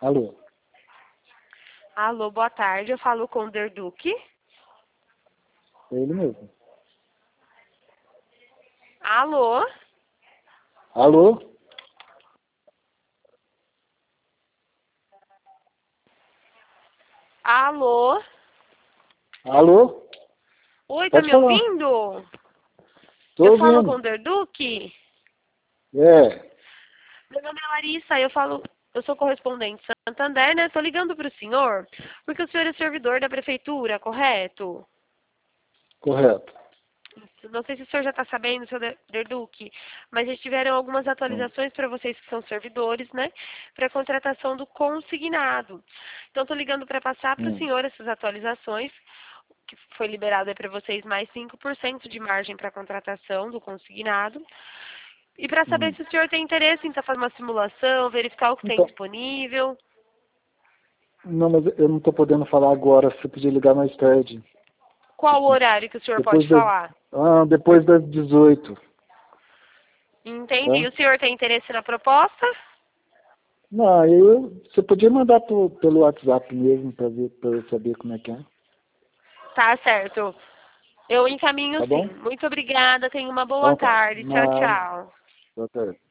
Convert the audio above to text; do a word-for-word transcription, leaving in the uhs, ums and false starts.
Alô? Alô, boa tarde. Eu falo com o Derduque. É ele mesmo. Alô? Alô? Alô? Alô? Oi, tá Pode me falar. ouvindo? Tô Eu falo com ouvindo. o Derduque. É. Meu nome é Larissa, eu falo, eu sou correspondente de Santander, né? Tô ligando pro senhor, porque o senhor é servidor da prefeitura, correto? Correto. Isso. Não sei se o senhor já está sabendo, seu Der- Derduque, mas já tiveram algumas Hum. atualizações para vocês que são servidores, né? Para a contratação do consignado. Então, estou ligando para passar para o Hum. senhor essas atualizações, que foi liberado para vocês mais cinco por cento de margem para a contratação do consignado. E para saber Hum. se o senhor tem interesse em estar fazendo uma simulação, verificar o que tem Então, disponível. não, mas eu não tô podendo falar agora. Você podia ligar mais tarde. Qual o horário que o senhor pode Depois das, falar? ah, depois das dezoito, Entendi. tá? O senhor tem interesse na proposta? Não, eu, você podia mandar pro, pelo WhatsApp mesmo para ver, para eu saber como é que é. Tá certo. Eu encaminho Tá sim. bom? Muito obrigada. Tenha uma boa Então tá. tarde. Tchau, Nada. tchau. Boa tarde.